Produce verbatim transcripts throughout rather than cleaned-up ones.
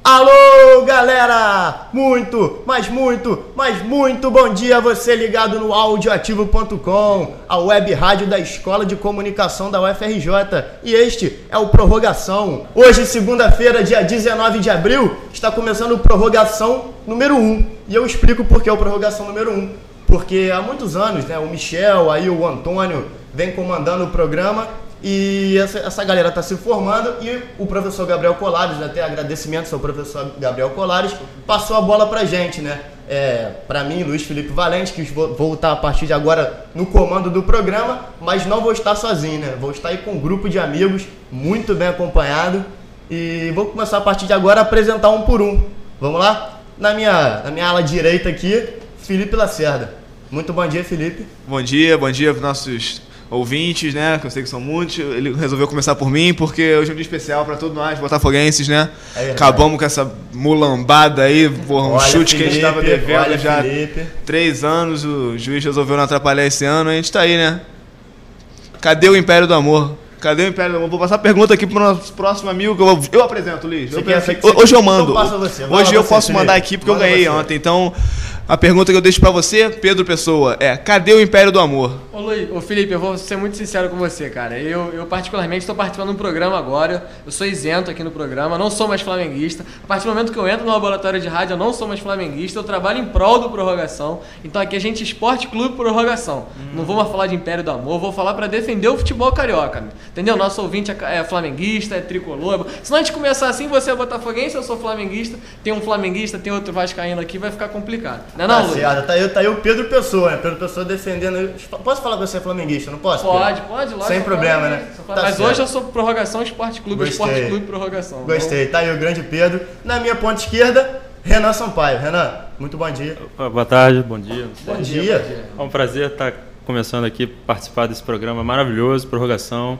Alô, galera! Muito, mas muito, mas muito bom dia a você ligado no audioativo ponto com, a web rádio da Escola de Comunicação da U F R J. E este é o Prorrogação. Hoje, segunda-feira, dia dezenove de abril, está começando o Prorrogação número um. E eu explico por que é o Prorrogação número um. Porque há muitos anos, né, o Michel, aí o Antônio vem comandando o programa. E essa, essa galera está se formando e o professor Gabriel Colares, até agradecimentos ao professor Gabriel Colares, passou a bola pra gente, né? É, para mim, Luiz Felipe Valente, que vou, vou estar a partir de agora no comando do programa, mas não vou estar sozinho, né? Vou estar aí com um grupo de amigos, muito bem acompanhado, e vou começar a partir de agora a apresentar um por um. Vamos lá? Na minha, na minha ala direita aqui, Felipe Lacerda. Muito bom dia, Felipe. Bom dia, bom dia para nossos ouvintes, né, que eu sei que são muitos. Ele resolveu começar por mim, porque hoje é um dia especial para todos nós, botafoguenses, né? É Acabamos com essa mulambada aí, porra, um olha, chute Felipe, que a gente estava devendo já Felipe. três anos, o juiz resolveu não atrapalhar esse ano, a gente tá aí, né? Cadê o Império do Amor? Cadê o Império do Amor? Vou passar a pergunta aqui pro nosso próximo amigo, que eu, eu apresento, Luiz. Eu quer, quer, hoje eu mando. Então você. Hoje eu você, posso Felipe. mandar aqui, porque Manda eu ganhei você. ontem, então... A pergunta que eu deixo pra você, Pedro Pessoa, é: cadê o Império do Amor? Ô, Luiz, ô Felipe, eu vou ser muito sincero com você, cara. Eu, eu particularmente, estou participando de um programa agora. Eu sou isento aqui no programa, não sou mais flamenguista. A partir do momento que eu entro no laboratório de rádio, eu não sou mais flamenguista. Eu trabalho em prol do Prorrogação. Então aqui a gente Esporte Clube Prorrogação. Hum. Não vou mais falar de Império do Amor, vou falar pra defender o futebol carioca. Entendeu? Nosso ouvinte é, é flamenguista, é tricolor. Se não a gente começar assim, você é botafoguense, eu sou flamenguista. Tem um flamenguista, tem outro vascaíno aqui, vai ficar complicado. Não é não, Luiz? Tá aí, tá aí o Pedro Pessoa, né? Pedro Pessoa defendendo. Posso falar que você é flamenguista, não posso? Pode, Pedro? pode, lógico. Sem problema, né? Tá Mas certo. Hoje eu sou Prorrogação Esporte Clube, Gostei. Esporte Clube Prorrogação. Gostei, tá aí o grande Pedro. Na minha ponta esquerda, Renan Sampaio. Renan, muito bom dia. Boa tarde, bom dia. Bom, bom dia. dia. Bom dia. É um prazer estar começando aqui, participar desse programa maravilhoso, Prorrogação.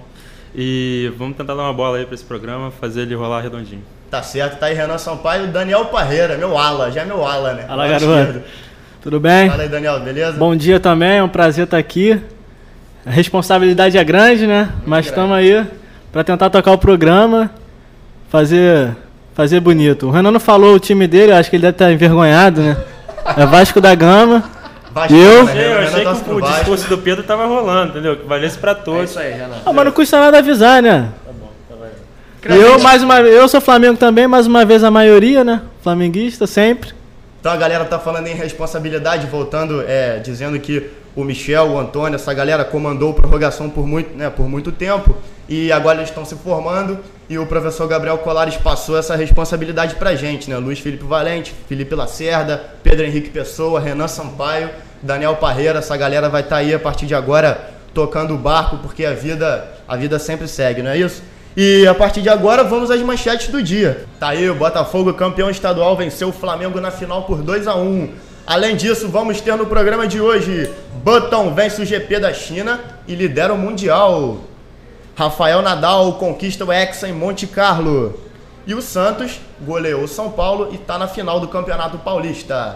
E vamos tentar dar uma bola aí para esse programa, fazer ele rolar redondinho. Tá certo, tá aí Renan Sampaio e Daniel Parreira, meu ala, já é meu ala, né? Fala, garoto. Tudo bem? Fala aí, Daniel, beleza? Bom dia também, é um prazer estar aqui. A responsabilidade é grande, né? Muito Mas estamos aí para tentar tocar o programa, fazer, fazer bonito. O Renan não falou o time dele, eu acho que ele deve estar envergonhado, né? É Vasco da Gama. Vasco, eu, né? eu achei que o discurso do Pedro estava rolando, entendeu? Que valesse para todos. É isso aí, Renan. Ah, mas não custa nada avisar, né? Tá bom, tá bem. Eu, mais uma, eu sou Flamengo também, mais uma vez a maioria, né? Flamenguista, sempre. Então a galera tá falando em responsabilidade, voltando, é, dizendo que o Michel, o Antônio, essa galera comandou a Prorrogação por muito, né, por muito tempo e agora eles estão se formando e o professor Gabriel Colares passou essa responsabilidade pra gente, né? Luiz Felipe Valente, Felipe Lacerda, Pedro Henrique Pessoa, Renan Sampaio, Daniel Parreira, essa galera vai estar tá aí a partir de agora tocando o barco porque a vida, a vida sempre segue, não é isso? E a partir de agora vamos às manchetes do dia. Tá aí, o Botafogo, campeão estadual, venceu o Flamengo na final por dois a um. Além disso, vamos ter no programa de hoje: Button vence o G P da China e lidera o Mundial. Rafael Nadal conquista o Hexa em Monte Carlo. E o Santos goleou o São Paulo e está na final do Campeonato Paulista.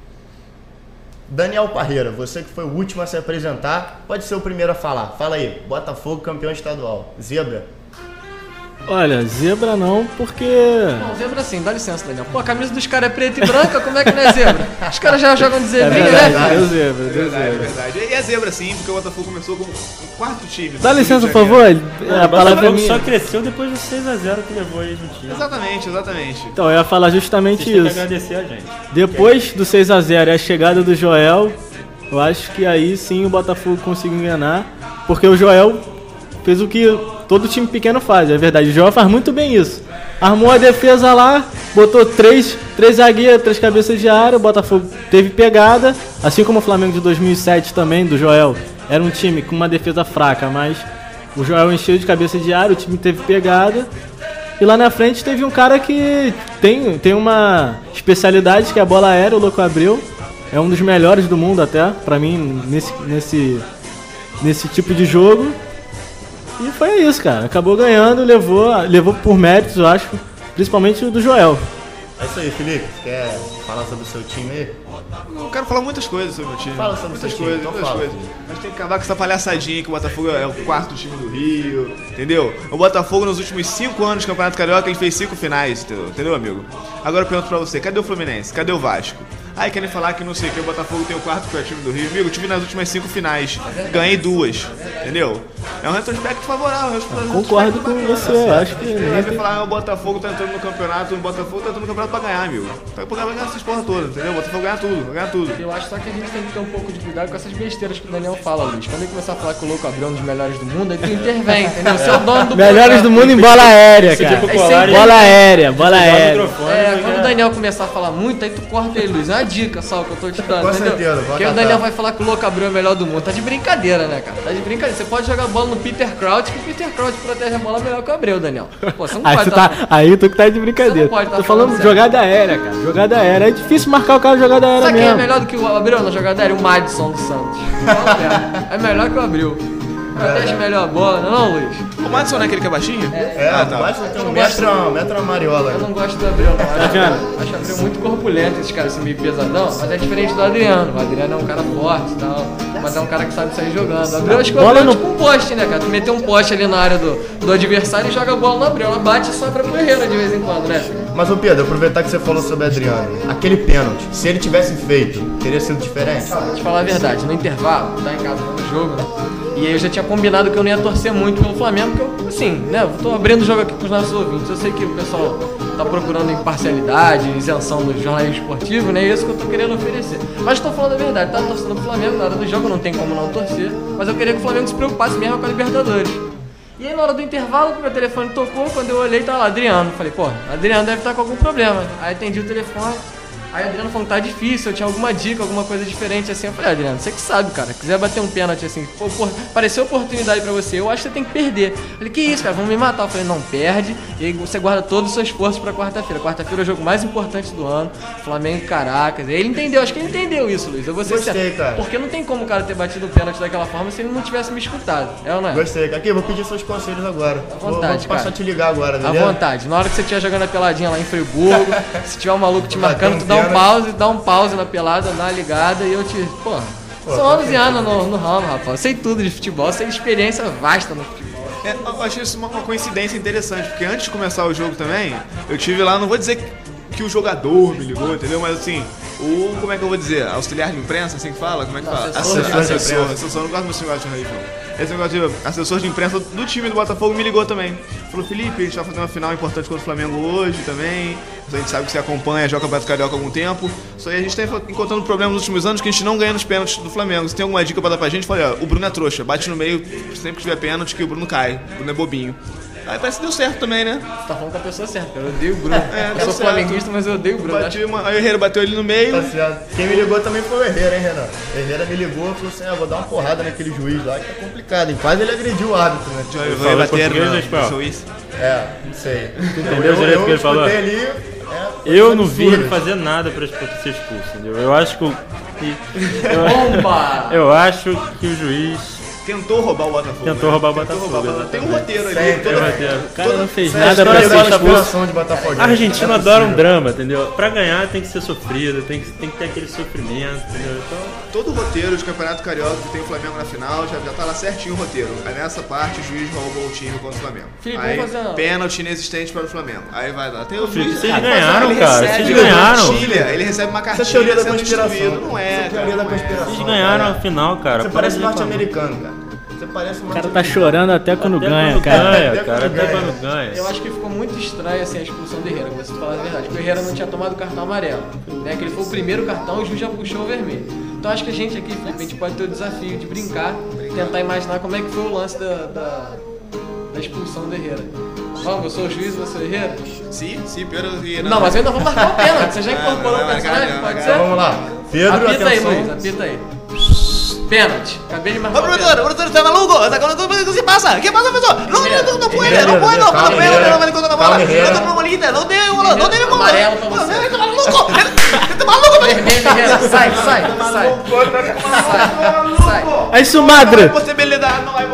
Daniel Parreira, você que foi o último a se apresentar, pode ser o primeiro a falar. Fala aí, Botafogo, campeão estadual. Zebra? Olha, zebra não, porque... Não, zebra sim, dá licença, Daniel. Pô, a camisa dos caras é preta e branca, como é que não é zebra? Os caras já jogam de zebrinha, é verdade, né? Deu zebra, deu verdade, zebra. É verdade. E é zebra sim, porque o Botafogo começou como o quarto time. Dá licença, por favor. É, a palavra minha. Só cresceu depois do seis a zero que levou aí no time. Exatamente, exatamente. Então, eu ia falar justamente Vocês isso. Tem que agradecer a gente. Depois do seis a zero e a chegada do Joel, eu acho que aí sim o Botafogo conseguiu enganar, porque o Joel fez o que todo time pequeno faz, é verdade. O Joel faz muito bem isso. Armou a defesa lá, botou três, três zagueiros, três cabeças de área, o Botafogo teve pegada, assim como o Flamengo de dois mil e sete também, do Joel. Era um time com uma defesa fraca, mas o Joel encheu de cabeça de área, o time teve pegada. E lá na frente teve um cara que tem, tem uma especialidade, que é a bola aérea, o Louco Abreu. É um dos melhores do mundo até, pra mim, nesse, nesse, nesse tipo de jogo. E foi isso, cara. Acabou ganhando, levou, levou por méritos, eu acho, principalmente o do Joel. É isso aí, Felipe. Quer falar sobre o seu time aí? Eu quero falar muitas coisas sobre o meu time. Fala sobre muitas o seu coisas, time, então muitas fala. coisas. Mas tem que acabar com essa palhaçadinha que o Botafogo é o quarto time do Rio, entendeu? O Botafogo nos últimos cinco anos do Campeonato Carioca ele fez cinco finais, entendeu, entendeu amigo? Agora eu pergunto pra você, cadê o Fluminense? Cadê o Vasco? Aí querem falar que não sei o que, o Botafogo tem o quarto pior time do Rio. Amigo, eu tive nas últimas cinco finais, ganhei duas, entendeu? É um retrospecto favorável. Concordo com você, eu acho que... Vai me falar, o Botafogo tá entrando no campeonato, o Botafogo tá entrando no campeonato pra ganhar, amigo. Tá pra ganhar essas porra todas, entendeu? O Botafogo ganha tudo, vai ganhar tudo. Eu acho só que a gente tem que ter um pouco de cuidado com essas besteiras que o Daniel fala, Luiz. Quando ele começar a falar que o Louco Abreu é um dos melhores do mundo, aí tu intervém, entendeu? Você é o dono do Melhores do mundo em bola aérea, cara. tipo Aí colar você- e- Bola aérea, bola aérea. microfone, É, né, quando o cara? Daniel começar a falar muito, aí tu corta ele, Luiz. É uma dica só que eu tô te dando, Com entendeu? certeza, vou Porque o acatar. Daniel vai falar que o Louco Abreu é o melhor do mundo. Tá de brincadeira, né, cara? Tá de brincadeira. Você pode jogar bola no Peter Crouch, que o Peter Crouch protege a bola melhor que o Abreu, Daniel. Pô, você não Aí pode tu, tá... tá, aí tu que tá de brincadeira. Você não pode tá Tô falando falando de jogada aérea, cara. Jogada aérea. É difícil marcar o cara de jogada aérea Sabe quem é mesmo. melhor do que o Abreu na jogada aérea? O Madison do Santos. Fala mesmo. É melhor que o Abreu. Protege melhor a bola, não é não, Luiz? O Madison não é aquele que é baixinho? É, Ah, tá. mas tem Eu um não metro, gosto- um metro na mariola. Eu não gosto do Abreu, não. Acho, vendo? acho o Abreu muito corpulento, esses caras assim meio pesadão, mas é diferente do Adriano. O Adriano é um cara forte e tal, mas é um cara que sabe sair jogando. O Abreu acho que o Bola Abreu é no- tipo um poste, né, cara? Tu meteu um poste ali na área do, do adversário e joga a bola no Abreu. Ela bate e sobra pro Herrera de vez em quando, né? Mas, ô Pedro, aproveitar que você falou sobre o Adriano, aquele pênalti, se ele tivesse feito, teria sido diferente? Vou te falar a verdade, no intervalo, tá em casa no jogo, né? E aí eu já tinha combinado que eu não ia torcer muito pelo Flamengo, porque eu, assim, né, eu tô abrindo o jogo aqui pros nossos ouvintes. Eu sei que o pessoal tá procurando imparcialidade, isenção do jornalismo esportivo, né? E é isso que eu tô querendo oferecer. Mas tô falando a verdade, tá torcendo pro Flamengo, na hora do jogo não tem como não torcer, mas eu queria que o Flamengo se preocupasse mesmo com a Libertadores. E aí na hora do intervalo, meu telefone tocou, quando eu olhei, tá lá, Adriano. Falei, pô, Adriano deve estar com algum problema. Aí atendi o telefone. Aí o Adriano falou que tá difícil, eu tinha alguma dica, alguma coisa diferente assim. Eu falei, Adriano, você que sabe, cara, quiser bater um pênalti assim, pô, pô, apareceu oportunidade pra você, eu acho que você tem que perder. Eu falei, que isso, cara, vão me matar. Eu falei, não, perde, e aí você guarda todo o seu esforço pra quarta-feira. Quarta-feira é o jogo mais importante do ano, Flamengo e Caracas. E aí ele entendeu, acho que ele entendeu isso, Luiz. Eu vou ser Gostei, sincero, cara. porque não tem como o cara ter batido o pênalti daquela forma se ele não tivesse me escutado, é ou não é? Gostei. Aqui, vou pedir seus conselhos agora. À vontade, vou, vou passar cara. a te ligar agora, À beleza? vontade. Na hora que você estiver jogando a peladinha lá em Friburgo, se tiver um maluco te Bater marcando, um tu dá um pênalti. pause, dá um pause na pelada, dá uma ligada e eu te. Pô, são anos e anos no, no ramo, rapaz. Eu sei tudo de futebol, sei experiência vasta no futebol. É, eu achei isso uma, uma coincidência interessante, porque antes de começar o jogo também, eu tive lá, não vou dizer que, que o jogador me ligou, entendeu? Mas assim, o, como é que eu vou dizer? Auxiliar de imprensa, assim que fala? Como é que fala? assessor, Assessor, assessor de assessor, imprensa. assessor, não gosto desse negócio de não. Esse negócio de assessor de imprensa do time do Botafogo me ligou também. Falou, Felipe, a gente tá fazendo uma final importante contra o Flamengo hoje também. A gente sabe que você acompanha, joga o Campeonato Carioca há algum tempo. Só que a gente tá encontrando problemas nos últimos anos que a gente não ganha nos pênaltis do Flamengo. Você tem alguma dica pra dar pra gente? Falei, ó, o Bruno é trouxa, bate no meio, sempre que tiver pênalti que o Bruno cai. O Bruno é bobinho. Aí parece que deu certo também, né? Você tá falando com a pessoa certa, cara. Eu odeio o Bruno. É, eu deu sou certo. flamenguista, mas eu odeio o Bruno. Bati uma, aí o Herrera bateu ali no meio. Tá certo. Quem me ligou também foi o Herrera, hein, Renan? O Herrera me ligou e falou assim, ah, vou dar uma porrada naquele juiz lá, que tá complicado, hein? Quase ele agrediu o árbitro, né? Eu Falou bater português ou no espanhol? Suíça. É, não sei. Entendeu direito o que ele falou? escutei ali, é, foi Eu não vi absurdo. ele fazer nada pra pra ser expulso, entendeu? Eu acho que o. que- Eu, Bomba! eu acho que o juiz Tentou roubar o Botafogo. tentou né? roubar o Tentou Botafogo. roubar o Botafogo. Tem um exatamente. roteiro ali. Sempre, toda- roteiro. O cara não fez Essa é a nada história pra da ser expulso. expulsão de Botafogo. A Argentina adora um drama, entendeu? Pra ganhar tem que ser sofrido, tem que, tem que ter aquele sofrimento, entendeu? Então, Todo o roteiro de Campeonato Carioca que tem o Flamengo na final, já, já tá lá certinho o roteiro. Aí nessa parte o juiz roubou o time contra o Flamengo. Felipe, Aí vamos fazer uma- pênalti inexistente para o Flamengo. Aí vai lá. Tem o Felipe, juiz. vocês Ah, ganharam, ele cara, recebe vocês uma ganharam. cartilha, Ele recebe uma Essa é cartilha a teoria da sendo conspiração. distribuído. Não é, Essa é a cara, teoria da não é. conspiração. vocês ganharam cara. a final, cara. Você Para parece de reclamar. norte-americano, cara. Você parece um O cara tá norte-americano. chorando até quando Até ganha, quando cara. ganha, Até cara, quando até ganha. quando ganha. Eu acho que ficou muito estranho assim, a expulsão do Herrera, você falar a verdade. Porque o Herrera não tinha tomado o cartão amarelo, né? Que ele foi o primeiro cartão e o juiz já puxou o vermelho. Então acho que a gente aqui, Felipe, a gente pode ter o desafio de brincar, tentar imaginar como é que foi o lance da, da, da expulsão do Herrera. Vamos, eu sou o juiz, você é o Herrera? Sim, sim, pero que Não, mas eu ainda vou marcar o pênalti. Você já Não, incorporou não o vai personagem? marcar, Pode não, ser? Então vamos lá. Pedro, Apita aí, atenção. Luiz, apita aí. Pênalti. Acabei de marcar Ô, o produtor, pênalti. produtor, tá maluco? Tá falando o que passa? O que passa, professor? Não, não, não põe, Herrera, não põe, não, calma, não põe, Herrera. não vai encontrar a bola. Calma, Herrera. Não tem uma bolita, não tem bola, não tem bola. Amarelo pra você. Você tá maluco? Você tá maluco, velho? Vermelho, Herrera. Sai, sai, sai. Sai, sai. Aí, Não Sumadra. é possibilidade, não é possibilidade.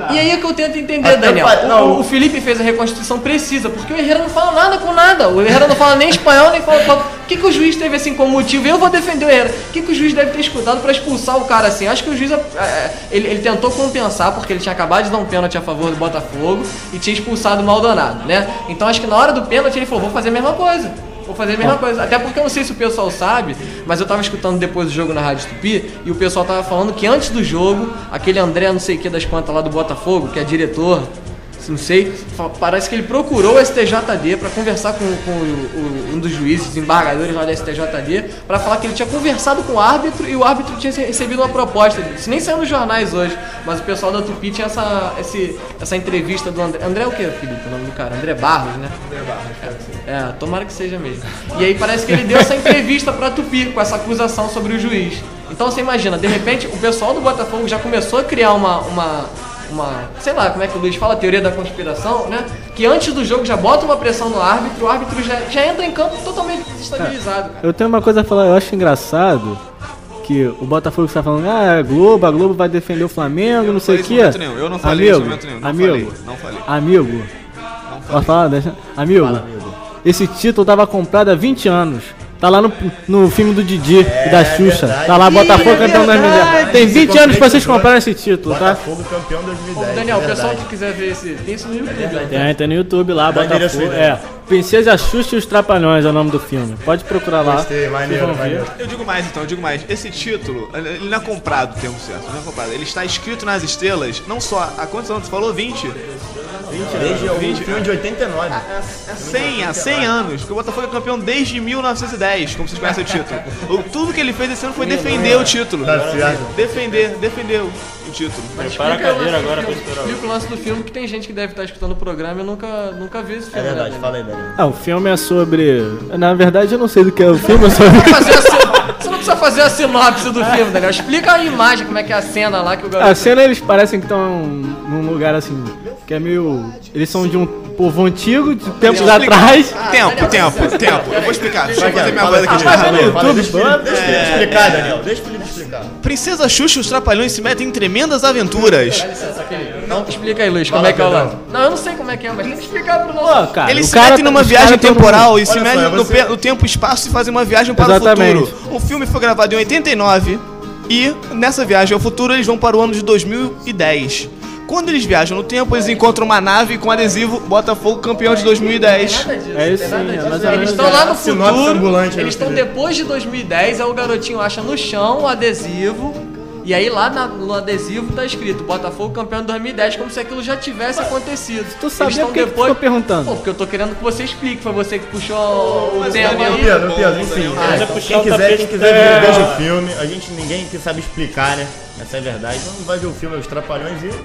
E aí é que eu tento entender, Daniel. O, o Felipe fez a reconstituição precisa, porque o Herrera não fala nada com nada. O Herrera não fala nem espanhol, nem fala... O que, que o juiz teve assim como motivo? Eu vou defender o Herrera. O que, que o juiz deve ter escutado pra expulsar o cara assim? Acho que o juiz é, ele, ele tentou compensar, porque ele tinha acabado de dar um pênalti a favor do Botafogo e tinha expulsado o Maldonado, né? Então acho que na hora do pênalti ele falou, vou fazer a mesma coisa. Vou fazer a mesma coisa. Até porque eu não sei se o pessoal sabe, mas eu tava escutando depois do jogo na Rádio Tupi e o pessoal tava falando que antes do jogo, aquele André não sei o que das quantas lá do Botafogo, que é diretor, não sei, parece que ele procurou o S T J D para conversar com, com o, o, um dos juízes, desembargadores lá do S T J D, para falar que ele tinha conversado com o árbitro e o árbitro tinha recebido uma proposta. Isso nem saiu nos jornais hoje, mas o pessoal da Tupi tinha essa, esse, essa entrevista do André. André é o que, Felipe? O nome do cara? André Barros, né? André Barros, é, é, tomara que seja mesmo. E aí parece que ele deu essa entrevista pra Tupi com essa acusação sobre o juiz. Então você imagina, de repente o pessoal do Botafogo já começou a criar uma... uma uma, sei lá, como é que o Luiz fala, a teoria da conspiração, né? Que antes do jogo já bota uma pressão no árbitro, o árbitro já, já entra em campo totalmente desestabilizado. Eu tenho uma coisa a falar, eu acho engraçado que o Botafogo está falando, ah, a Globo, a Globo vai defender o Flamengo, não sei o quê. Eu não falei amigo, isso nenhum, não amigo, falei, não falei. Amigo, não falei. Falar, deixa... amigo, Fala, amigo, esse título estava comprado há vinte anos. Tá lá no, no filme do Didi é, e da Xuxa. É tá lá, Botafogo campeão dois mil e dez. Tem vinte anos pra vocês comprarem esse título, tá? Botafogo campeão dois mil e dez. Daniel, o pessoal que quiser ver esse. Tem isso no YouTube, né? Tem, tem no YouTube lá, Botafogo. É. Princesa Xuxa e os Trapalhões é o nome do filme. Pode procurar lá. Gostei, maneiro, maneiro. Eu digo mais então, eu digo mais. Esse título, ele não é comprado o tempo certo, não é comprado. Ele está escrito nas estrelas, não só. Há quantos anos você falou? vinte? vinte, desde o vinte, filme de oitenta e nove. Há cem, há cem anos, porque o Botafogo é campeão desde mil novecentos e dez, como vocês conhecem o título. O, tudo que ele fez esse ano foi defender o título. Defender, defender o título. Prepara a cadeira agora pra estourar. Explica o lance do filme, que tem gente que deve estar escutando o programa e nunca, nunca viu esse filme. É verdade, né, fala aí, Daniel. Ah, o filme é sobre... Na verdade eu não sei do que é o filme, é sobre... Você não precisa fazer a sinopse do filme, Daniel. Explica a imagem, como é que é a cena lá que o garoto... A cena eles parecem que estão num lugar assim, que é meio... Eles são de um povo antigo, de tempos atrás. Tempo, tempo, tempo. Eu vou explicar. Deixa eu fazer minha voz aqui de Mas é no narrador. YouTube, Deixa eu explicar, Daniel. Deixa eu explicar. Princesa Xuxa e os Trapalhões se metem em tremendas aventuras. Não, explica aí, Luiz, como é que é o lance. Não, eu não sei como é que é, mas tem que explicar pro nosso... Pô, cara, Eles o se cara metem tá- numa os viagem caras tão temporal e Olha se só, metem no, você- pe- no tempo e espaço e fazem uma viagem para Exatamente. o futuro. O filme foi gravado em oitenta e nove e nessa viagem ao futuro eles vão para o ano de dois mil e dez. Quando eles viajam no tempo, eles encontram uma nave com adesivo Botafogo campeão de dois mil e dez. É isso, sim, é mais ou Eles menos. estão lá no Sinopse futuro, ambulante, eles né, estão depois de dois mil e dez, aí o garotinho acha no chão o adesivo, e aí lá na- no adesivo tá escrito Botafogo campeão de dois mil e dez, como se aquilo já tivesse acontecido. Tu sabia Eles tão por que que tu ficou perguntando? Pô, porque eu tô querendo que você explique, foi você que puxou o tema Daniel, aí. Pedro, Pedro, enfim. Ah, é, já puxar quem o quiser, tapete. quem quiser É. ver, veja o filme. A gente, ninguém que sabe explicar, né? Essa é a verdade. Então vai ver o filme Os Trapalhões e...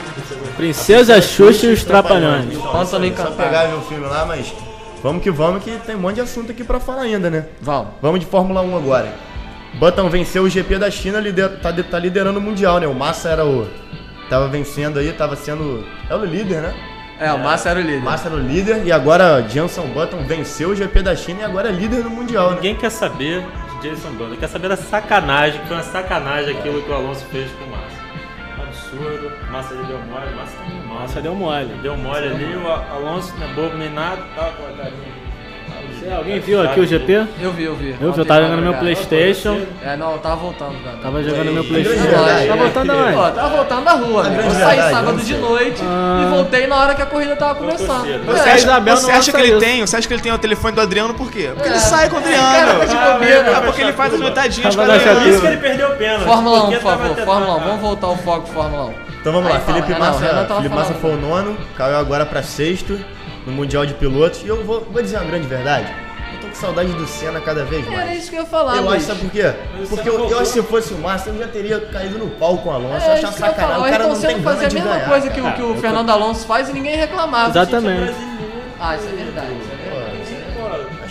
Princesa Xuxa e os Trapalhões. Pântano Só Encantado. pegar e ver o filme lá, mas... Vamos que vamos, que tem um monte de assunto aqui pra falar ainda, né? Vamos. Vamos de Fórmula um agora. Button venceu o G P da China, lider, tá, tá liderando o Mundial, né? O Massa era o... Tava vencendo aí, tava sendo... É o líder, né? É, o Massa era o líder. O Massa era o líder e agora Jenson Button venceu o G P da China e agora é líder do Mundial, né? Ninguém quer saber de Jason Button, quer saber da sacanagem, que foi uma sacanagem aquilo que o Alonso fez com o Massa. Absurdo, Massa já deu mole, Massa também mole. Nossa, deu mole. Deu mole ali, o Alonso não é bobo nem nada, tava com a carinha. Alguém viu aqui o G P? Eu vi, eu vi. Eu vi, eu Ontem tava lá, jogando meu cara. Playstation. É, não, eu tava voltando, cara. Tava jogando meu grande Playstation. verdade, Tá voltando aonde? Pô, tava voltando da rua, amigo. Eu grande saí verdade, sábado não de sei. noite Ah. e voltei na hora que a corrida tava começando. torcida. Você É, acha, Isabel você não acha que lança ele isso. tem? Você acha que ele tem o telefone do Adriano por quê? Porque É. ele sai com o Cara, Adriano. tá de bobeira. É porque ele faz as metadinhas com o Tava na Adriano. Por isso que ele perdeu o pênalti. Fórmula um, porque por favor, tava Fórmula um. tentando- Vamos voltar ao foco Fórmula um. Então vamos lá, Aí fala, Felipe Renan, Massa, Renan tava Felipe Massa falando. foi o nono, caiu agora pra sexto no Mundial de Pilotos. E eu vou, vou dizer uma grande verdade, eu tô com saudade do Senna cada vez mais. Era isso que eu ia falar, Eu Luiz. acho, sabe por quê? Mas o Porque Senna eu, eu voltou. acho que se fosse o Massa, eu já teria caído no pau com o Alonso. eu É, achava isso que eu ia sacanagem, falar. o O cara Ayrton não tem Senna gana fazia a de mesma ganhar, coisa que, o- cara. que o Fernando Alonso faz e ninguém reclamava. Exatamente. Ah, isso é verdade, isso é verdade. Acho que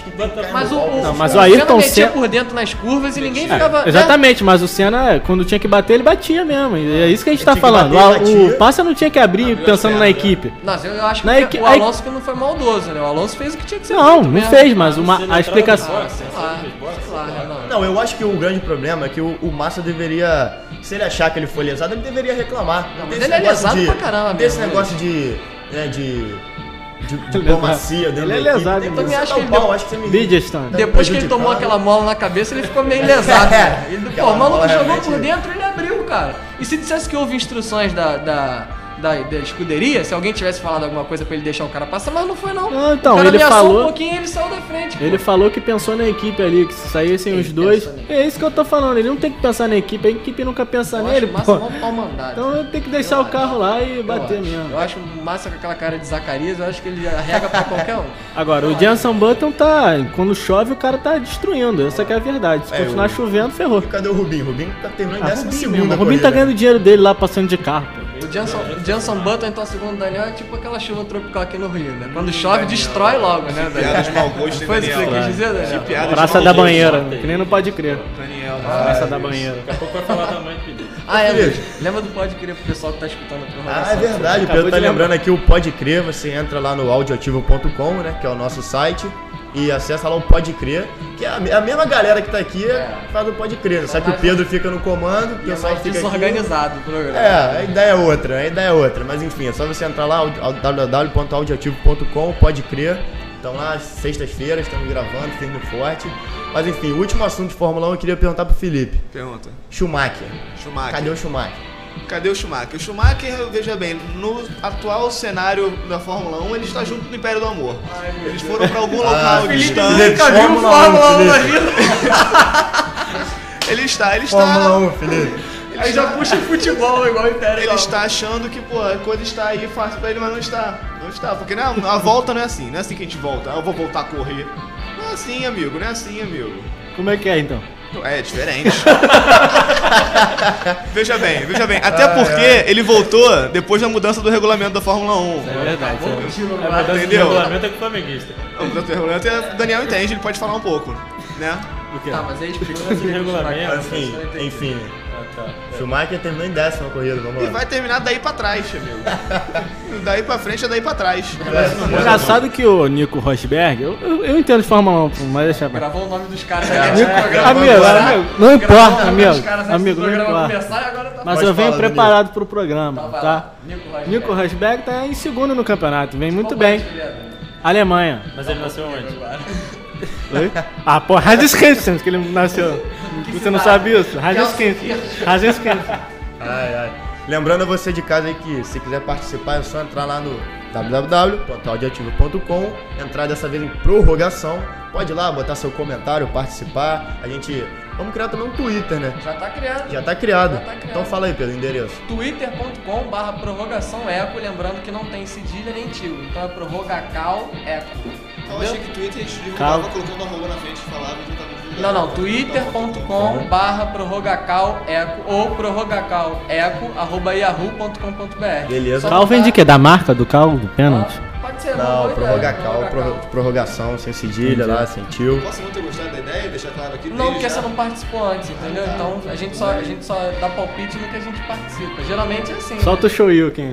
Mas o, o, Não, mas o o Ayrton Senna metia Senna- por dentro nas curvas e ninguém É, ficava... exatamente, mas o Senna, quando tinha que bater, ele batia mesmo. E é isso que a gente tá tinha que falando. bater, O- o batia. Passa não tinha que abrir pensando na equipe. Né? Não, eu acho que Na o- equi- o a- Alonso que não foi maldoso, né? O Alonso fez o que tinha que ser Não, feito não mesmo. fez, mas uma, a explicação. Ah, sei lá, sei lá, né? Não. Não, eu acho que o grande problema é que o, o Massa deveria, se ele achar que ele foi lesado, ele deveria reclamar. Não, tem mas esse ele é negócio lesado de, pra caramba Desse mesmo, negócio de, né, de, de Lesado. diplomacia dentro Ele é da equipe. lesado Tem mesmo. que Eu acho acho que que ele pau, acho que você me... Bridgestone. Tá Depois que ele prejudicando. tomou aquela mola na cabeça, ele ficou meio lesado. né? Ele, pô, Aquela o maluco bola jogou realmente- por dentro, ele abriu, cara. E se dissesse que houve instruções da, da, da, da escuderia, se alguém tivesse falado alguma coisa pra ele deixar o cara passar, mas não foi não. Não, então, o cara ele ameaçou falou- um pouquinho e ele saiu da frente. pô. Ele falou que pensou na equipe ali, que se saíssem Ele os dois. pensou na É isso que eu tô falando, ele não tem que pensar na equipe, a equipe nunca pensa Eu nele, acho massa pô. mó pau mandado. Então eu tenho que deixar Eu o carro lá e Eu bater acho. mesmo. Eu acho massa com aquela cara de Zacarias, eu acho que ele arrega pra qualquer um. Agora, o Jenson Button tá. Quando chove, o cara tá destruindo. Essa que é a verdade. Se É, continuar o- chovendo, ferrou. E cadê o Rubinho? O Rubinho tá terminando em Ah, décimo Rubinho segundo. mesmo. a O Rubinho tá corrida. ganhando dinheiro dele lá passando de carro, pô. O Jenson, o Jenson Button, então, segundo o Daniel, é tipo aquela chuva tropical aqui no Rio, né? Quando chove, destrói logo, né, Daniel? Piada de mau gosto, hein, Foi isso que você Daniel? quis dizer, Daniel? Que piada de Praça mau da gosto. banheira, que nem não pode crer. Daniel, Praça da banheira. Daqui a pouco vai falar da mãe do Felipe. Ah, é, Felipe. Luiz. Lembra do Pode Crer pro pessoal que tá escutando a Ah, prorrogação? é verdade, o Acabou Pedro tá de lembrar. lembrando aqui o Pode Crer, você entra lá no audioativo ponto com, né, que é o nosso site, e acessa lá o Pode Crer, que é a, a mesma galera que tá aqui faz o Pode Crer, só que o Pedro fica no comando, o E é pessoal mais fica aqui. desorganizado o programa. É, a ideia é outra, a ideia é outra, mas enfim, é só você entrar lá, w w w ponto audioativo ponto com, Pode Crer, então lá, sextas-feiras, estamos gravando, firme e forte, mas enfim, o último assunto de Fórmula um eu queria perguntar pro Felipe, Pergunta. Schumacher, Schumacher. cadê o Schumacher? Cadê o Schumacher? O Schumacher, veja bem, no atual cenário da Fórmula um, ele está junto no Império do Amor. Eles foram para algum local Felipe, distante. Nunca viu Fórmula Fórmula um um, na Felipe. vida. Ele está, ele está. Fórmula um, Felipe. Aí já puxa o futebol igual o Império. Ele da- está achando que, pô, a coisa está aí fácil pra ele, mas não está. Não está, porque não, a volta não é assim, não é assim que a gente volta. Ah, eu vou voltar a correr. Não é assim, amigo, não é assim, amigo. Como é que é então? É diferente. Veja bem, veja bem. Até porque ele voltou depois da mudança do regulamento da Fórmula um. É verdade. Vamos é. continuar. A mudança de Entendeu? regulamento é com o flamenguista. A mudança do regulamento, o Daniel entende, ele pode falar um pouco, né? O quê? Tá, mas aí explica. Mudança de regulamento. Enfim, enfim, Ah, tá. Schumacher terminou em décimo na corrida, vamos E lá. vai terminar daí pra trás, amigo. Daí pra frente é daí pra trás. Engraçado que o Nico Rosberg, eu, eu, eu entendo de Fórmula um, mas deixa pra. Gravou o nome dos caras É. aí. Nico- Amigo, amigo, não importa, amigo. Amigo, Amigo, não programa importa. começar e agora tá Mas Pode eu venho falar, preparado pro programa, Então vai tá? lá. Nico Rosberg. Nico Rosberg tá em segundo no campeonato, vem muito Qual bem. país ele é, Daniel? Alemanha. Mas ele nasceu onde? Oi? Ah, pô, Radiskensen, que ele nasceu. Que Você não cidade? sabe isso? Radiskensen. Radiskensen. Ai, ai. Lembrando a você de casa aí que se quiser participar é só entrar lá no w w w ponto audioativo ponto com, entrar dessa vez em prorrogação, pode ir lá, botar seu comentário, participar, a gente... Vamos criar também um Twitter, né? Já tá criado. Já tá criado. Já tá criado. Então fala aí, Pedro, o endereço. twitter ponto com barra prorrogação eco, lembrando que não tem cedilha nem tio, então é prorrogacal eco. Eu achei que o Twitter a gente Calma. derrubava colocando arroba na frente e falava e juntava tudo. Não, não, twitter ponto com barra prorrogacal eco ou prorrogacal eco arroba yahoo ponto com ponto b r. Beleza. Só Cal vem botar- de quê? Da marca do cal, do pênalti? Pode ser, Não, boa ideia, prorrogacal, prorrogacal. prorro- prorrogação, sem cedilha lá, sem tio. Posso não ter gostado da ideia, deixar claro aqui. Não, desde porque já. você não participou antes, entendeu? Então a gente só, a gente só dá palpite no que a gente participa. Geralmente é assim. Solta o Shoryuken. É,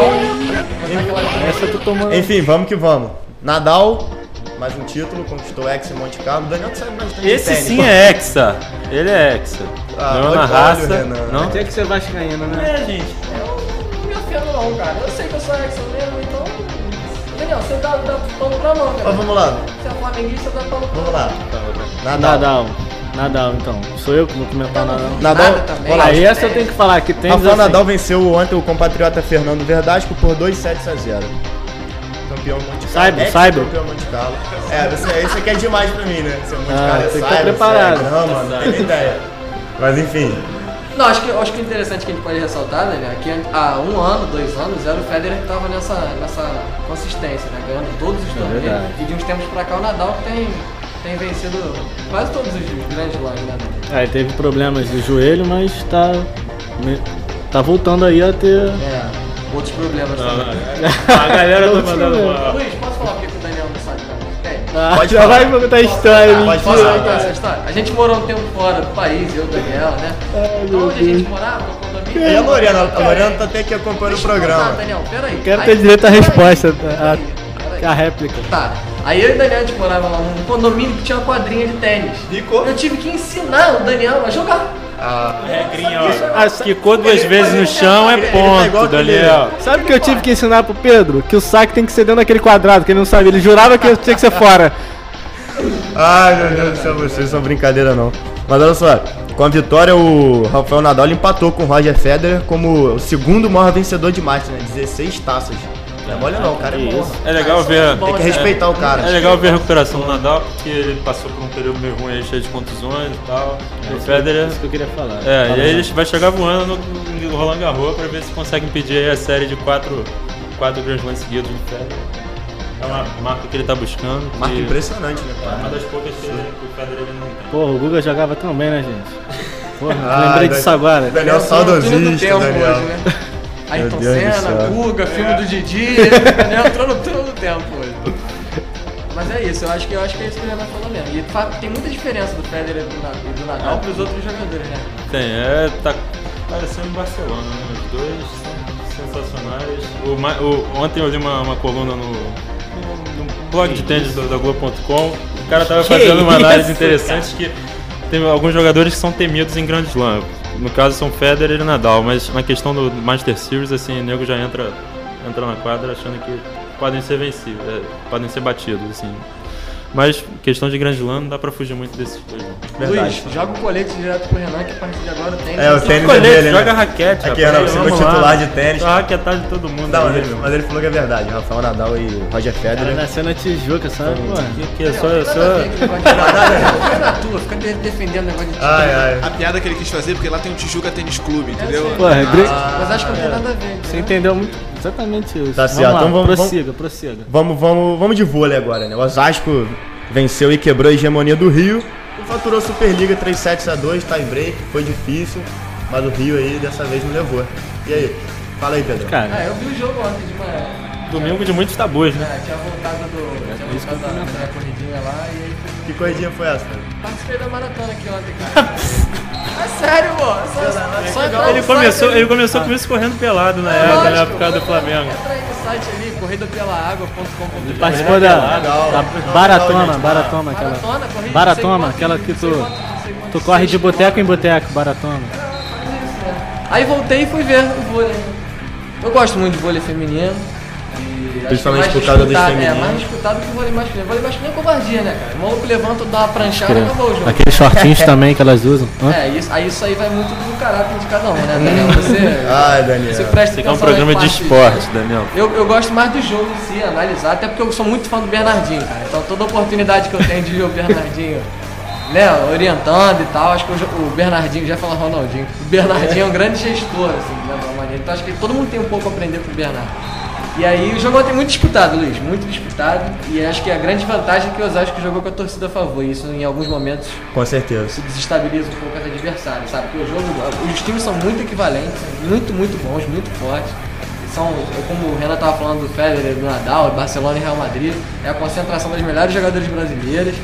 botar aquela- Essa eu tô tomando. Enfim, vamos que vamos. Nadal, mais um título, conquistou o Ex em Monte Carlo. O Daniel que sabe bastante de Esse tênis. sim é Hexa. Ele é Hexa. Ah, não olha- na olha o raça. Renan. Não? Tem que ser vascaíno, né? É, gente. Eu não me ofendo não, cara. Eu sei que eu sou ex mesmo, então... Daniel, você dá, dá pano pra mão, cara. Ó, vamos lá, Você é flamenguista, dá pano pra vamos lá. Nadal. Nadal. Nadal, então. Sou eu que vou comentar Nadal. Nadal, Nada também. vamos lá. Aí essa eu tenho que falar que tem Rafael Nadal venceu ontem o compatriota Fernando Verdasco por dois sets a zero. Campeão Monte Carlo. Saiba, Ex saiba. Campeão Monte Carlo. É, você, isso aqui é demais pra mim, né? Você é Monte Ah, Carlo, é tem que saiba, estar preparado. você é grama, não tem nem ideia. Mas enfim. Não, acho que, acho que o interessante que a gente pode ressaltar, né, é que há um ano, dois anos, era o Federer que estava nessa, nessa consistência, né, ganhando todos os torneios. verdade. E de uns tempos pra cá o Nadal que tem, tem vencido quase todos os grandes lãs, né? É, teve problemas de joelho, mas tá. me- Tá voltando aí a ter. É, outros problemas também. A galera tá mandando uma... Luiz, posso falar porque que o Daniel não sabe também? Tem. Ah, Pode já falar. vai contar a história, Pode mentira. Posso falar. contar essa história? A gente morou um tempo fora do país, eu e o Daniel, né? Então, onde a gente morava, no condomínio. E a Lorena? A Lorena tá até aqui acompanhando o Deixa eu contar, programa. Daniel, peraí. Quero Aí- ter direito à peraí, resposta, peraí, a- peraí. A réplica. Tá. Aí eu e o Daniel, a gente morava lá num condomínio que tinha uma quadrinha de tênis. Ficou. Eu tive que ensinar o Daniel a jogar. Regrinha, ó. Quicou duas vezes no chão é Ele tá igual ponto, aquele- Daniel. Sabe o que eu tive que ensinar pro Pedro? Que o saque tem que ser dentro daquele quadrado, que ele não sabia. Ele jurava que tinha que ser fora. Ai, meu Deus do céu, vocês são brincadeira não. Mas olha só, com a vitória o Rafael Nadal ele empatou com o Roger Federer como o segundo maior vencedor de Masters, né? dezesseis taças. Não é mole não, o cara é bom. É legal ver. Tem que respeitar o cara. É legal ver a recuperação do Nadal, porque ele passou por um período meio ruim aí, cheio de contusões e tal. E o Federer. Isso que eu queria falar. É, e aí ele vai chegar voando no, no Roland Garros pra ver se consegue impedir aí a série de quatro, quatro Grand Slams seguidos do Federer. É uma marca que ele tá buscando. Marca que impressionante, né, É cara? uma das poucas que, ele- que o Federer ele não tem. Porra, o Guga jogava tão bem, né, gente? Porra, Ai, lembrei Dan- disso agora. Daniel Túnel do saudosista, tempo Daniel. hoje, né? Ayrton Deus do Senna, céu. Guga, filme do Didi, Daniel entrou no túnel do tempo hoje. Mas é isso, eu acho que, eu acho que é isso que o Renan falou mesmo. E de fato, tem muita diferença do Federer e do, Na- e do Nadal pros outros jogadores, né? Tem, é. Tá parecendo Barcelona, né? Os dois são sensacionais. O, ma- o- ontem eu li uma, uma coluna no, no, no blog de tênis do- da Globo ponto com. O cara tava Que fazendo uma análise isso, interessante que tem alguns jogadores que são temidos em Grand Slam. No caso são Federer e Nadal, mas na questão do Master Series, assim, o nego já entra, entra na quadra achando que podem ser vencidos, é, podem ser batidos, assim. Mas questão de Grand Slam não dá pra fugir muito desses dois. Não. Verdade. Luiz, joga o colete direto pro Renan, que a partir de agora tem. É, o tênis é Colete, dele, né? joga raquete, Aqui, rapaz, Renan, você vamos foi lá. titular de tênis. Tá raquetado de todo mundo. Não, mas aí, ele, meu. mas ele falou que é verdade. Rafael Nadal e o Roger Cara, Federer. nasceu na Tijuca, sabe? Porra. Que, que é só, Nada a ver só... aquele negócio de- Fica na tua, fica de- defendendo o negócio de Ai, ai. A piada que ele quis fazer, porque lá tem um Tijuca Tênis Clube, entendeu? Porra, é gri- Mas acho que não tem nada a ver. Você entendeu muito exatamente isso. Tá Vamos certo, lá, então vamos- prossiga, prossiga. Vamos, vamos, vamos de vôlei agora, né? O Osasco venceu e quebrou a hegemonia do Rio e faturou a Superliga três sets a dois, tie break, foi difícil, mas o Rio aí dessa vez não levou. E aí? Fala aí, Pedro. Cara, Ah, eu vi o jogo ontem de manhã. Domingo de muitos tabus, né? É, tinha voltado do. Tinha voltado da, da minha corridinha lá e aí Que corridinha foi essa? participei da maratona aqui ontem, cara. É sério, pô. É Só, só entrar Ele no começou, site ali. ele começou com isso correndo pelado na É, época, lógico. na época do Flamengo. Entra aí no site ali, corrida pela água ponto com ponto b r. participou da, legal. da Legal, baratona, gente. baratona, aquela. Maratona, corrida. Baratona, não sei aquela quantos, que não sei tu- quantos, não sei quantos, Tu corre de seis boteco em quilômetros. boteco, baratona. Aí voltei e fui ver o vôlei. Eu gosto muito de vôlei feminino. E acho Principalmente que é por causa dos disputado- É, femininos. mais disputado que o vôlei masculino. O vôlei masculino é covardia, né, cara? O maluco levanta, dá uma pranchada e acabou o jogo. Aqueles shortinhos também que elas usam. Hã? É, isso, aí isso aí vai muito do caráter de cada um, né, Daniel? Você, Ai, Daniel. você presta Esse aqui é um atenção nas programa de partes- esporte, Daniel. Eu, eu gosto mais do jogo em si, analisar, até porque eu sou muito fã do Bernardinho, cara. Então toda oportunidade que eu tenho de ver o Bernardinho, né, orientando e tal, acho que o, jo- o Bernardinho, já fala Ronaldinho, o Bernardinho é um grande gestor, assim, né, de uma maneira. Então acho que todo mundo tem um pouco a aprender com o Bernardo. E aí o jogo ontem é muito disputado, Luiz, muito disputado. E acho que a grande vantagem é que o Osasco jogou com a torcida a favor. E isso em alguns momentos Com certeza. se desestabiliza um pouco as adversários, sabe? Porque o jogo, os times são muito equivalentes, são muito, muito bons, muito fortes. São, como o Renan estava falando do Federer, do Nadal, Barcelona e Real Madrid, é a concentração das melhores jogadores brasileiras.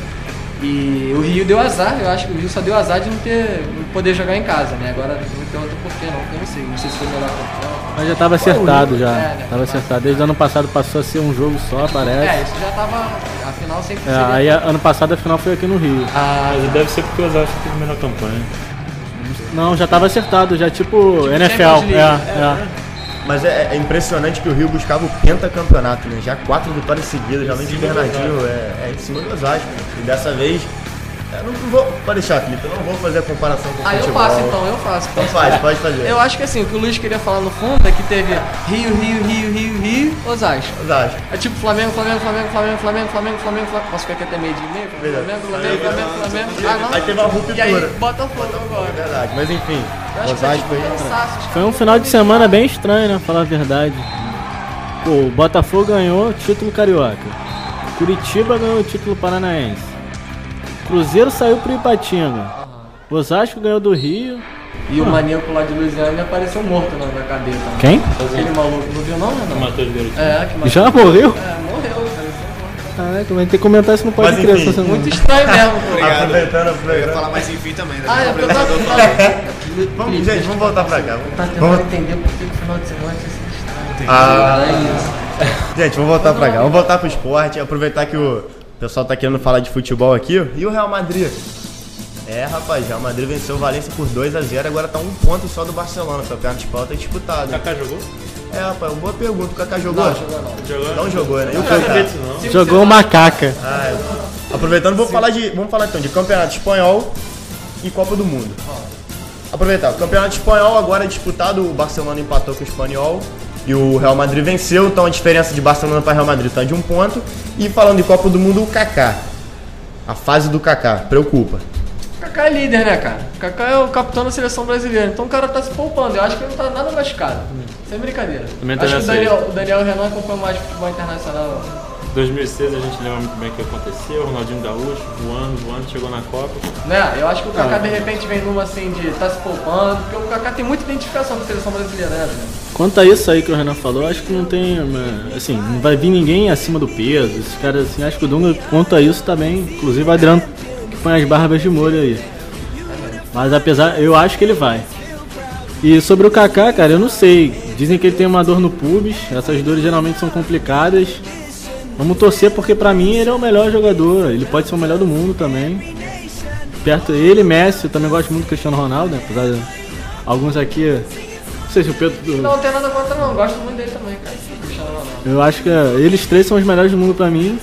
E o Rio deu azar, eu acho que o Rio só deu azar de não, ter, não poder jogar em casa, né? Agora me pergunta por que não, porque eu não sei, não sei se foi melhor campeão. Mas já tava acertado já. É, né? Tava acertado. Desde o ano passado passou a ser um jogo só, É, parece. isso já tava, afinal sempre É, seria- aí a- ano passado a final foi aqui no Rio. Ah, Mas deve ser porque o Osasco teve a melhor campanha. Não, já tava acertado, já tipo, Tipo N F L. Champions É, League. é. Mas é, é impressionante que o Rio buscava o pentacampeonato, né? Já quatro vitórias seguidas, realmente o Bernardinho é, é em cima do Osasco. E dessa vez, eu não, não vou, pode deixar, Felipe, eu não vou fazer a comparação com o Aí eu futebol. faço então, eu faço. Então faz, pode fazer. Eu acho que assim, o que o Luiz queria falar no fundo é que teve Rio, Rio, Rio, Rio, Rio, Osasco. Osasco. É tipo Flamengo, Flamengo, Flamengo, Flamengo, Flamengo, Flamengo, Flamengo, Flamengo. Posso ficar aqui até meio de meio? Beleza. Flamengo, Flamengo, Flamengo, Flamengo. Ah, não. Aí teve uma ruptura. E aí, Botafogo agora. Verdade, mas enfim, Eu acho que foi Osasco tipo aí. cansaço, os Foi um final de semana bem estranho, né? Falar a verdade. Pô, o Botafogo ganhou o título carioca. Curitiba ganhou o título paranaense. Cruzeiro saiu pro Ipatinga. O Osasco ganhou do Rio. E o maníaco lá de Luiziana apareceu morto na, na cadeia também. Quem? Aquele maluco, não viu não, O não? Matheus Garotinho. É, que maluco. Já morreu? É, morreu, apareceu morto. Caraca, vai ter que comentar isso no Mas, Pode Crer enfim, essa semana. Muito estranho mesmo, pô. Obrigado. Aproveitando, Eu ia aproveitando. falar mais enfim também, né? Ah, é porque eu tava falando. Vamos, gente, vamos voltar pra cá. Tá Vamos, tentando vamos, entender por que o final de semana tinha sido estranho. ah, É isso. gente, vamos voltar pra cá. Vamos voltar pro esporte. Aproveitar que o pessoal tá querendo falar de futebol aqui. E o Real Madrid? É, rapaz, o Real Madrid venceu o Valência por dois a zero. Agora tá um ponto só do Barcelona. O campeonato espanhol tá disputado. O Kaká jogou? É, rapaz, boa pergunta. O Kaká jogou? Não, jogou não. Jogou? Não jogou, né? E o Não Kaká? sabia disso, não. Jogou macaca. Ah, aproveitando, vou falar de, vamos falar então de Campeonato Espanhol e Copa do Mundo. Aproveitar, o Campeonato Espanhol agora é disputado, o Barcelona empatou com o Espanhol e o Real Madrid venceu, então a diferença de Barcelona para Real Madrid está de um ponto. E falando de Copa do Mundo, o Kaká. A fase do Kaká, preocupa. O Kaká é líder, né, cara? O Kaká é o capitão da seleção brasileira, então o cara tá se poupando. Eu acho que ele não tá nada machucado. Sem brincadeira. Também tá Acho que o nessa aí. Daniel, o Daniel Renan acompanha mais futebol internacional. dois mil e seis a gente lembra muito bem o que aconteceu, o Ronaldinho Gaúcho voando, voando, chegou na Copa. Né? Eu acho que o Kaká de repente vem numa assim de tá se poupando, porque o Kaká tem muita identificação com a seleção brasileira, né? Quanto a isso aí que o Renan falou, acho que não tem, uma- assim, não vai vir ninguém acima do peso. Esses caras, assim, acho que o Dunga, quanto a isso, tá bem. Inclusive o Adriano que põe as barbas de molho aí. Mas apesar, eu acho que ele vai. E sobre o Kaká, cara, eu não sei. Dizem que ele tem uma dor no pubis, essas dores geralmente são complicadas. Vamos torcer porque pra mim ele é o melhor jogador, ele pode ser o melhor do mundo também. Perto ele, Messi, eu também gosto muito do Cristiano Ronaldo, né? Apesar de alguns aqui, não sei se o Pedro... Não, não tem nada contra não, gosto muito dele também, cara. Cristiano Ronaldo. Eu acho que é, eles três são os melhores do mundo pra mim.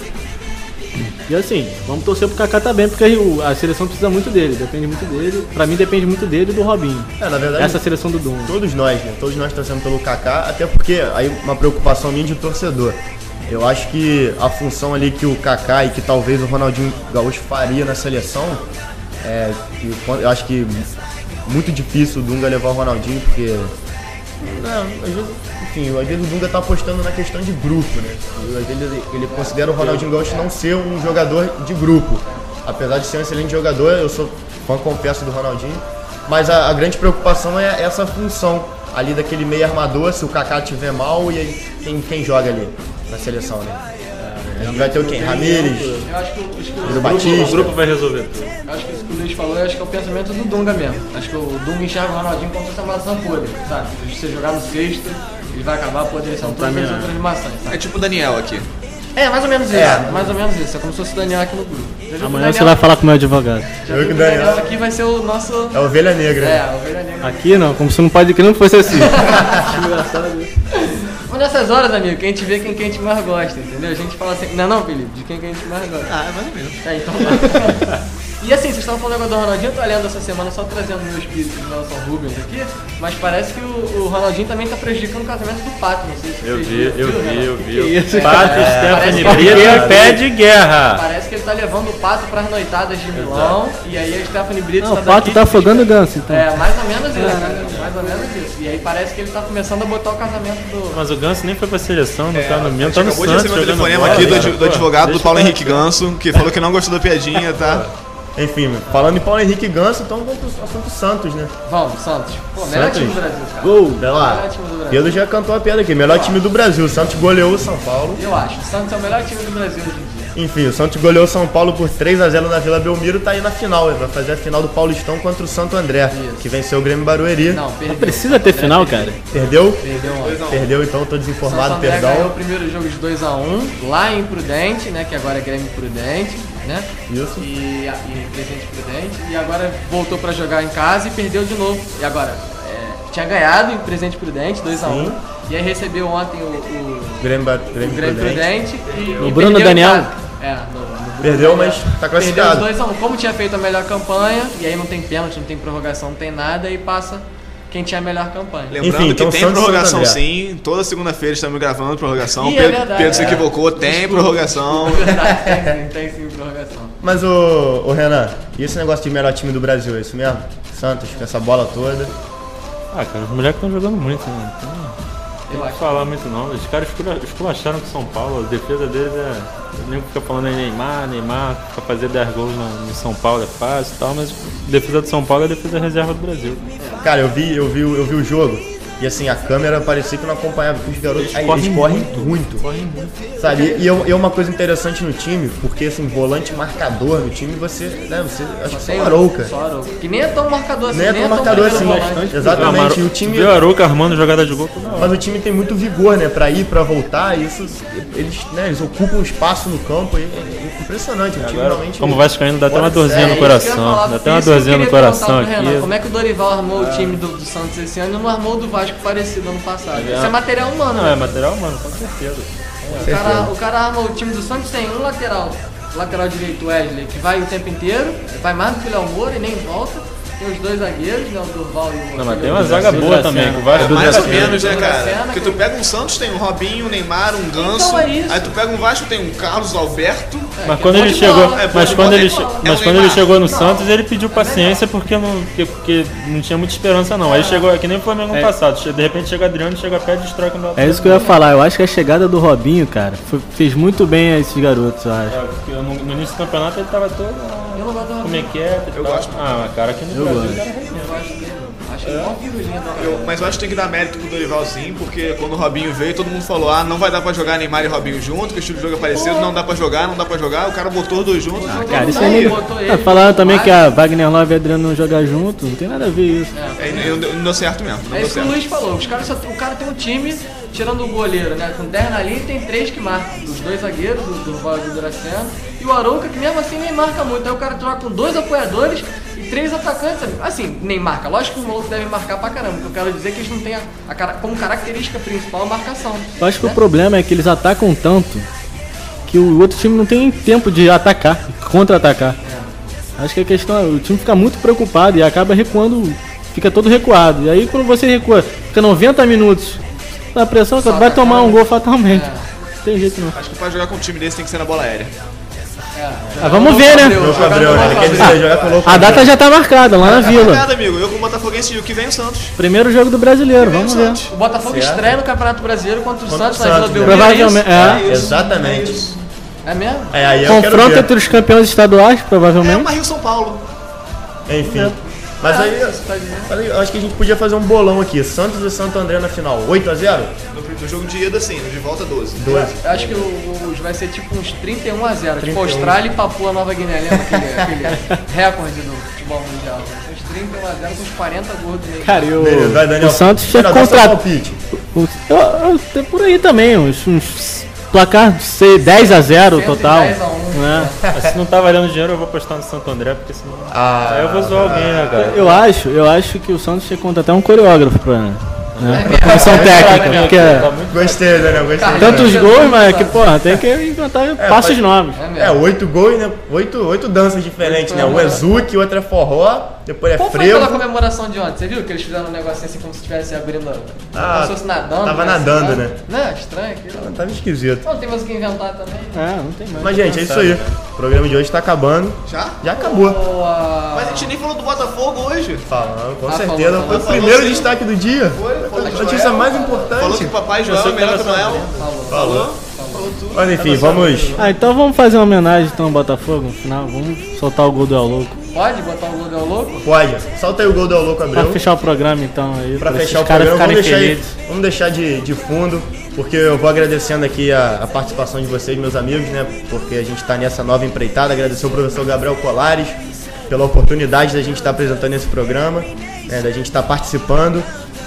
E assim, vamos torcer pro Kaká tá bem, porque o- a seleção precisa muito dele, depende muito dele. Pra mim depende muito dele e do Robinho. É, na verdade, Essa seleção do Dunga. todos nós, né? Todos nós torcemos pelo Kaká, até porque aí uma preocupação minha de torcedor. Eu acho que a função ali que o Kaká e que talvez o Ronaldinho Gaúcho faria na seleção, é, que eu acho que muito difícil o Dunga levar o Ronaldinho, porque não, às vezes, enfim, às vezes o Dunga tá apostando na questão de grupo, né? E às vezes ele, ele considera o Ronaldinho Gaúcho não ser um jogador de grupo. Apesar de ser um excelente jogador, eu sou fã, confesso, do Ronaldinho. Mas a, a grande preocupação é essa função ali daquele meio armador, se o Kaká tiver mal, e aí quem, quem joga ali na seleção, né? A gente vai ter o quem? Ramírez, Eu acho que, o- acho que Júlio o, O Batista. grupo vai resolver tudo. acho que isso que o Luiz falou, eu acho que é o pensamento do Dunga mesmo. Acho que o Dunga enxerga o Ronaldinho como se fosse uma maçã podre, sabe? Se você jogar no sexto, ele vai acabar apodrecendo todas as outras maçãs, É sabe? tipo o Daniel aqui. É, mais ou menos isso, É. mais ou menos isso. É como se fosse o Daniel aqui no grupo. Já viu que o Amanhã Daniel- você vai falar com o meu advogado. Já Eu viu que que o o Daniel Daniel- aqui vai ser o nosso... É a ovelha negra, É, né? a ovelha negra. Aqui não, como se não pode que não fosse assim. Mas nessas horas, amigo, que a gente vê quem que a gente mais gosta, entendeu? A gente fala assim, não, não, Felipe, de quem que a gente mais gosta. Ah, mais ou menos. É, então vai. E assim, vocês estavam falando agora do Ronaldinho, eu tô lendo essa semana só trazendo meu espírito de Nelson Rubens aqui, mas parece que o, o Ronaldinho também tá prejudicando o casamento do Pato, não sei se Eu vocês vi, viram, eu viu, vi, Renato? eu vi. Que isso, Pato cara? Stephanie Parece que- Brito pede guerra. Parece que ele tá levando o Pato pras noitadas de Milão, e aí a Stephanie Brito Não, tá o Pato daqui tá de- afogando o Ganso, então. É, mais ou menos isso, cara, mais ou menos isso. E aí parece que ele tá começando a botar o casamento do... Mas o Ganso nem foi pra seleção, não tá no A mesmo, gente tá no acabou de Santos receber um jogando telefonema bola, aqui do, cara. do Pô, advogado do deixa Paulo eu Henrique Ganso, que falou que não gostou da piadinha, tá? Enfim, falando em Paulo Henrique Ganso, então vamos pro assunto Santos, né? Vamos, Santos. Pô, melhor Santos. time do Brasil, cara. Gol! Vai lá. Melhor time do Brasil. Pedro já cantou a piada aqui, melhor time do Brasil. O Santos goleou o São Paulo. Eu acho. O Santos é o melhor time do Brasil hoje em dia. Enfim, o Santos goleou o São Paulo por três a zero na Vila Belmiro, tá aí na final. Ele vai fazer a final do Paulistão contra o Santo André, Isso. que venceu o Grêmio Barueri. Não, perdeu. Precisa ter final, cara. Perdeu? Perdeu ontem. Perdeu, então tô O desinformado, Santo André ganhou o perdão. primeiro jogo de dois a um, lá em Prudente, né? Que agora é Grêmio Prudente, né? Isso. E, e Presidente Prudente. E agora voltou pra jogar em casa e perdeu de novo. E agora, é, tinha ganhado em Presidente Prudente, dois a um. Sim. E aí recebeu ontem o, o, Grêmio, Ba- o Grêmio Grêmio Prudente. Prudente. E, O e Bruno perdeu em Daniel. casa. É, no, no Bruno Perdeu, Daniel. mas tá classificado. Perdeu dois a um. Como tinha feito a melhor campanha, e aí não tem pênalti, não tem prorrogação, não tem nada, e passa quem tinha a melhor campanha. Lembrando Enfim, então que tem Santos e prorrogação Santo André. sim, toda segunda-feira estamos gravando prorrogação. Ih, é Pedro, verdade, Pedro se é. equivocou, tem Desculpa, prorrogação. desculpa, é verdade, tem sim, tem sim prorrogação. Mas o, o Renan, e esse negócio de melhor time do Brasil, é isso mesmo? Santos, com essa bola toda. Ah, cara, os moleques estão jogando muito, né? Então, Eu não acho. vou falar muito não. Os caras escula- esculacharam com o São Paulo. A defesa deles é. O nego fica falando aí Neymar, Neymar, pra fazer dez gols no, no São Paulo é fácil e tal, mas a defesa do São Paulo é a defesa reserva do Brasil. Cara, eu vi, eu vi, eu vi o jogo. E assim, a câmera parecia que não acompanhava, porque os garotos Eles aí, correm eles correm muito, muito, correm muito. sabe? E é uma coisa interessante no time, porque assim, volante marcador no time, você, né, você acho que só Tem o Arouca. Só Arouca. Que nem é tão marcador assim. Nem é tão marcador assim, primeiro bastante. volante. Exatamente, e o time... Viu o Arouca armando jogada de gol toda hora. Mas o time tem muito vigor, né, pra ir, pra voltar, e isso, eles, né, eles ocupam espaço no campo, e é impressionante, o time Agora, realmente... como vai caindo, dá até uma Bora dorzinha sério. no É isso que eu ia coração. falar, Dá até uma isso que eu dorzinha no queria coração perguntar pro Renan, aqui. como é que o Dorival armou o time do, do Santos esse ano e não armou o do Vasco parecido ano passado? É. Isso é material humano, Não, né? é material humano, com certeza. O cara, o cara arma o time do Santos, tem um lateral, lateral direito Wesley, que vai o tempo inteiro, vai mais do que o Léo Moura e nem volta. Tem os dois zagueiros, né, o Durval e o... Não, mas tem uma zaga boa também, com vários É, mais ou Dracena. menos, né, do cara? Dracena, Porque que tu eu- pega um Santos, tem um Robinho, um Neymar, um Ganso. Então é isso. Aí tu pega um Vasco, tem um Carlos Alberto. Mas que quando é bom ele de chegou, bola, é bom mas de quando bola, ele, é che- bom. mas É um quando ele Neymar. chegou no Não. Santos, ele pediu paciência porque não, porque, porque não tinha muita esperança não. Aí chegou, é que nem o Flamengo no passado, che- de repente chega Adriano, chega perto e destrói com o É isso que eu ia falar, eu acho que a chegada do Robinho, cara, foi- fez muito bem a esses garotos, eu acho. É, porque no, no início do campeonato ele tava todo. ah, Eu não gosto do Como é Robinho. que é? Eu tal. gosto. Ah, cara, aqui no Eu Brasil gosto. ele era resenha. Eu gosto dele. Acho ele mó figurinha. Eu- mas eu acho que tem que dar mérito pro Dorival sim, porque quando o Robinho veio, todo mundo falou: ah, não vai dar pra jogar Neymar e Robinho junto, que o estilo de jogo é parecido, não dá pra jogar, não dá pra jogar. O cara botou os dois juntos. Ah, cara, isso Aí, aí nem... botou ele, Ah, falaram também mais. que a Wagner Love e Adriano não jogam junto, não tem nada a ver isso. É, não, deu- não deu certo mesmo. Não É deu isso que o certo. Luiz falou. Os caras só- o cara tem um time, tirando o goleiro, né? Com dez na linha, tem três que marcam. Os dois zagueiros, do Durval e do Dracena. E o Arouca, que mesmo assim nem marca muito. Aí o cara troca com dois apoiadores e três atacantes. Assim, nem marca. Lógico que os malucos devem marcar pra caramba. Porque eu quero dizer que eles não têm a, a cara- como característica principal a marcação. Eu acho que né? o problema é que eles atacam tanto que o outro time não tem tempo de atacar, contra-atacar. Acho que a questão é, o time fica muito preocupado e acaba recuando, fica todo recuado. E aí quando você recua, fica noventa minutos na pressão, Só vai tomar um atacando. gol fatalmente. É. Não tem jeito não. Acho que pra jogar com um time desse tem que ser na bola aérea. É, Ah, vamos ver, né? Louco Abreu, né? Ele quer dizer, jogar com o Louco A Abreu. data já tá marcada lá na Tá Vila. marcado, amigo. Eu como Botafoguense e o que vem o Santos. Primeiro jogo do Brasileiro, Vem o vamos ver. Santos. O Botafogo Certo. estreia no Campeonato Brasileiro contra o Contra o Santos na Vila Santos, né? Belmiro. é isso? Provavelmente, é. Exatamente. É mesmo? É, aí eu quero Confronto ver. entre os campeões estaduais, É provavelmente. uma Rio São Paulo. Enfim. Mas aí, tá dizendo? mas aí eu acho que a gente podia fazer um bolão aqui. Santos e Santo André na final. oito a zero? No, no jogo de ida, sim. No de volta, doze. doze. Eu acho que o- os vai ser tipo uns trinta e um a zero. Tipo trinta e um. Austrália e Papua Nova Guiné. Lembra aquele, aquele recorde do futebol mundial? Vai ser uns trinta e um a zero com uns quarenta gols do meio. Cara, e Beleza, vai, o, Daniel. o Santos tinha Dá seu contratado. palpite. O- Eu, eu, tem por aí também, uns, uns placar sei, dez a zero total. dez a um. né? Mas se não tá valendo dinheiro, eu vou postar no Santo André, porque senão. Ah, Aí eu vou zoar alguém, né, cara? Eu acho, eu acho que o Santos tinha que contratar um coreógrafo pra, né, É pra comissão técnica, Tá porque muito Gostei, Daniel, gostei. Carlinhos. tantos gols, mas que porra, tem que inventar passos pode- novos. É É, mesmo. oito gols, né? Oito, oito danças diferentes, né? Um é Zuki, o outro é forró, depois é Qual foi aquela frevo. comemoração de ontem? Você viu que eles fizeram um negocinho assim como se estivesse abrindo. Ah, como se fosse nadando. tava né, nadando, assim, né? Não, é estranho aquilo. Tava esquisito. Não tem mais o que inventar também. É, não tem mais. Mas, gente, é isso aí. O programa de hoje tá acabando. Já? Já acabou. Boa. Mas a gente nem falou do Botafogo hoje. Falando, com Ah, certeza. falou, Foi o falou, primeiro sim. destaque do dia. Foi, falou A de notícia Joel. mais Falou que importante. o papai Eu Joel sei é que melhor tava que o Noel. Falou. Falou. Falou tudo. Mas enfim, vamos. Ah, então vamos fazer uma homenagem então ao Botafogo no final. Vamos soltar o gol do El Louco. Pode botar o gol do El Louco? Pode. Solta aí o gol do El Louco Pra Abreu. fechar o programa então aí. Pra esses fechar o caras programa, vamos ficarem deixar, aí- felizes. vamos deixar de, de fundo, porque eu vou agradecendo aqui a, a participação de vocês, meus amigos, né? Porque a gente tá nessa nova empreitada. Agradecer ao professor Gabriel Colares pela oportunidade da gente estar apresentando esse programa, né, da gente estar participando.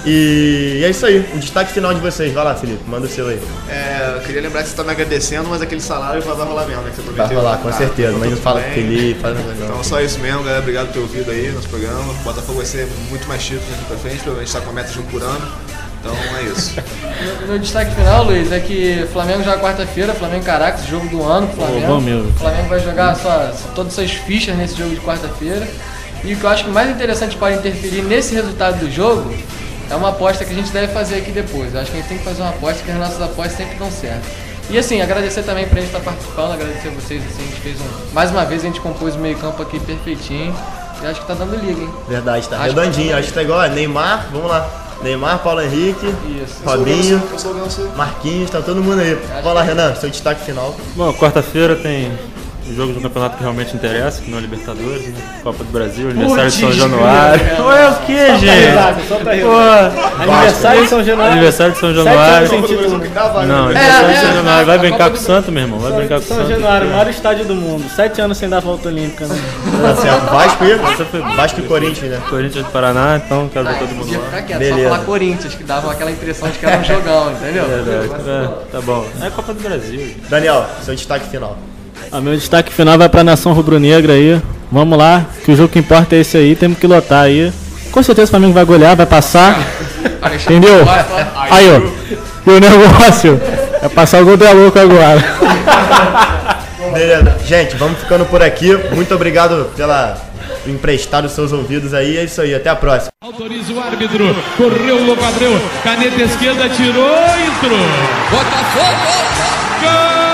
E é isso aí, o destaque final de vocês. Vai lá, Felipe, manda o seu aí. É, eu queria lembrar que você tá me agradecendo, mas aquele salário vai rolar mesmo, né? Que você Vai prometeu. rolar, com Ah, certeza, então mas não tudo fala bem. com o Felipe, fala não. Então só isso mesmo, galera. Obrigado por ter ouvido aí nosso programa. O Botafogo vai ser muito mais títulos aqui pra frente, provavelmente tá com a meta de um por ano. Então é isso. Meu, meu destaque final, Luiz, é que Flamengo já quarta-feira, Flamengo Caracas, jogo do ano pro Flamengo. bom mesmo. O Flamengo vai jogar sua, todas as suas fichas nesse jogo de quarta-feira. E o que eu acho que mais interessante pode interferir nesse resultado do jogo é uma aposta que a gente deve fazer aqui depois. Eu acho que a gente tem que fazer uma aposta, porque as nossas apostas sempre dão certo. E assim, agradecer também pra gente estar participando, agradecer a vocês, assim, a gente fez um... Mais uma vez a gente compôs o meio campo aqui perfeitinho. E acho que tá dando liga, hein? Verdade, tá Acho redondinho. Acho que tá igual a Neymar, vamos lá. Neymar, Paulo Henrique, Isso. Robinho, Eu sou o Ganso. Marquinhos, tá todo mundo aí. Vamos lá, Renan, seu destaque final. Bom, quarta-feira tem o jogo do campeonato que realmente interessa, que não é Libertadores, né? Copa do Brasil, aniversário de São Januário. Ué, o que, gente? Só pra Pô, aniversário de São Januário. Aniversário de São Januário. Não, aniversário É, de São é, Januário. Vai a brincar Copa com o do- Santo, meu irmão. Vai brincar com o São Santo. Januário, o maior estádio do mundo. Sete anos sem dar volta olímpica, né? Tá certo. Vasco Essa foi e, boa. Vasco e Corinthians, né? Corinthians do Paraná, então quero ver todo mundo Podia lá. ficar quieto, Beleza. só falar Corinthians, que dava aquela impressão de que era um jogão, entendeu? Verdade. É, tá bom. É Copa do Brasil. gente. Daniel, seu destaque final. Ah, meu destaque final vai pra nação rubro-negra aí. Vamos lá, que o jogo que importa é esse aí, temos que lotar aí. Com certeza o Flamengo vai golear, vai passar. Entendeu? Aí, ó. E o negócio é passar o gol da louco agora. Beleza. Gente, vamos ficando por aqui. Muito obrigado pela por emprestar os seus ouvidos aí. É isso aí, até a próxima. Autoriza o árbitro, correu o louco, abriu, caneta esquerda, tirou, entrou. Botafogo! Gol!